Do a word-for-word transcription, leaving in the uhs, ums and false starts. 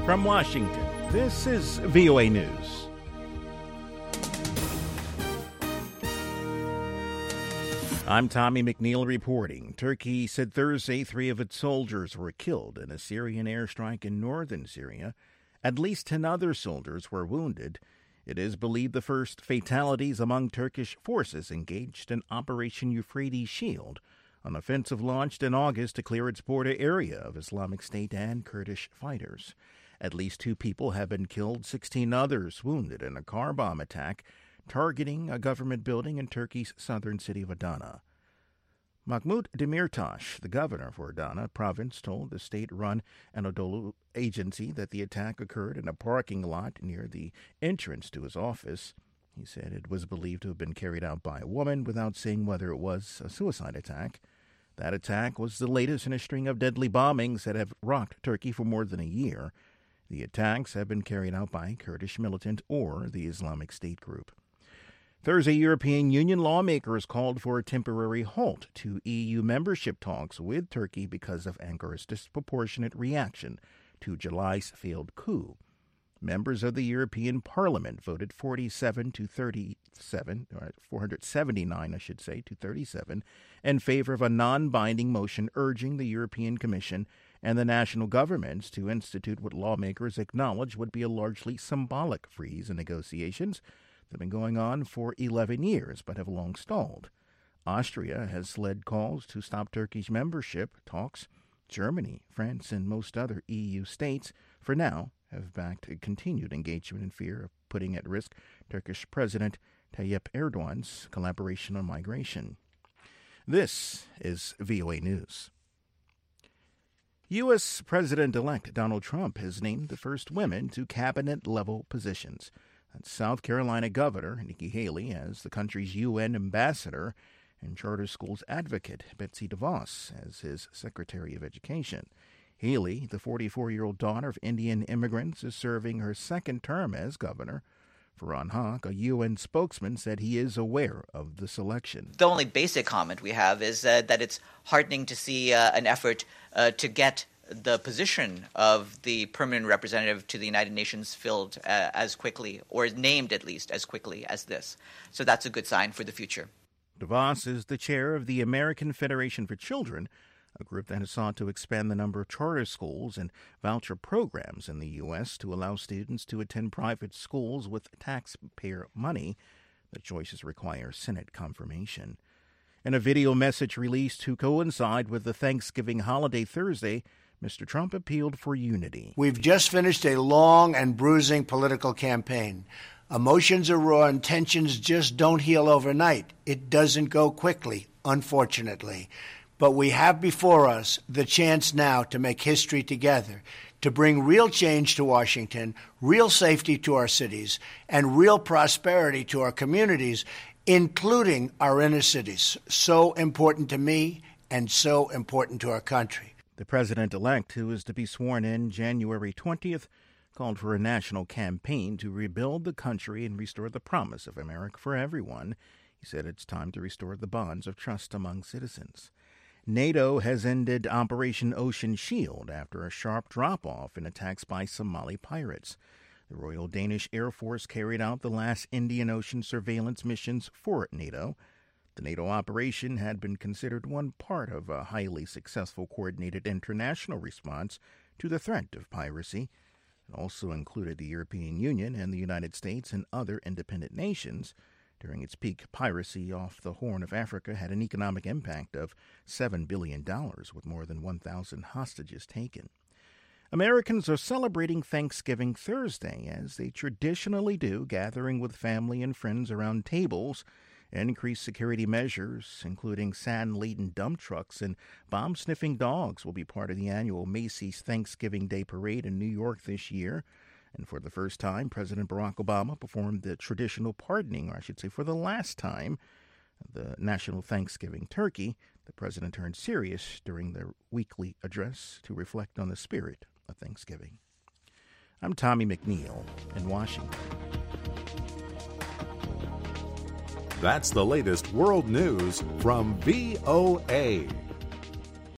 From Washington, this is V O A News. I'm Tommy McNeil reporting. Turkey said Thursday three of its soldiers were killed in a Syrian airstrike in northern Syria. At least ten other soldiers were wounded. It is believed the first fatalities among Turkish forces engaged in Operation Euphrates Shield, an offensive launched in August to clear its border area of Islamic State and Kurdish fighters. At least two people have been killed, sixteen others wounded in a car bomb attack targeting a government building in Turkey's southern city of Adana. Mahmut Demirtas, the governor for Adana province, told the state-run Anadolu agency that the attack occurred in a parking lot near the entrance to his office. He said it was believed to have been carried out by a woman without saying whether it was a suicide attack. That attack was the latest in a string of deadly bombings that have rocked Turkey for more than a year. The attacks have been carried out by Kurdish militant or the Islamic State group. Thursday, European Union lawmakers called for a temporary halt to E U membership talks with Turkey because of Ankara's disproportionate reaction to July's failed coup. Members of the European Parliament voted forty-seven to thirty-seven, or four hundred seventy-nine, I should say, to thirty-seven, in favor of a non-binding motion urging the European Commission and the national governments to institute what lawmakers acknowledge would be a largely symbolic freeze in negotiations that have been going on for eleven years but have long stalled. Austria has led calls to stop Turkey's membership talks. Germany, France, and most other E U states, for now, have backed a continued engagement in fear of putting at risk Turkish President Tayyip Erdogan's collaboration on migration. This is V O A News. U S. President-elect Donald Trump has named the first women to cabinet-level positions. That's South Carolina Governor Nikki Haley as the country's U N ambassador and charter schools advocate Betsy DeVos as his Secretary of Education. Haley, the forty-four-year-old daughter of Indian immigrants, is serving her second term as governor. Farhan Haq, a U N spokesman, said he is aware of the selection. The only basic comment we have is uh, that it's heartening to see uh, an effort uh, to get the position of the permanent representative to the United Nations filled uh, as quickly, or named at least as quickly as this. So that's a good sign for the future. DeVos is the chair of the American Federation for Children, a group that has sought to expand the number of charter schools and voucher programs in the U S to allow students to attend private schools with taxpayer money. The choices require Senate confirmation. In a video message released to coincide with the Thanksgiving holiday Thursday, Mister Trump appealed for unity. We've just finished a long and bruising political campaign. Emotions are raw and tensions just don't heal overnight. It doesn't go quickly, unfortunately. But we have before us the chance now to make history together, to bring real change to Washington, real safety to our cities, and real prosperity to our communities, including our inner cities. So important to me and so important to our country. The president-elect, who is to be sworn in January twentieth, called for a national campaign to rebuild the country and restore the promise of America for everyone. He said it's time to restore the bonds of trust among citizens. NATO has ended Operation Ocean Shield after a sharp drop-off in attacks by Somali pirates. The Royal Danish Air Force carried out the last Indian Ocean surveillance missions for NATO. The NATO operation had been considered one part of a highly successful coordinated international response to the threat of piracy. It also included the European Union and the United States and other independent nations. During its peak, piracy off the Horn of Africa had an economic impact of seven billion dollars, with more than one thousand hostages taken. Americans are celebrating Thanksgiving Thursday, as they traditionally do, gathering with family and friends around tables. Increased security measures, including sand-laden dump trucks and bomb-sniffing dogs, will be part of the annual Macy's Thanksgiving Day Parade in New York this year. And for the first time, President Barack Obama performed the traditional pardoning, or I should say for the last time, the National Thanksgiving Turkey. The president turned serious during the weekly address to reflect on the spirit of Thanksgiving. I'm Tommy McNeil in Washington. That's the latest world news from V O A.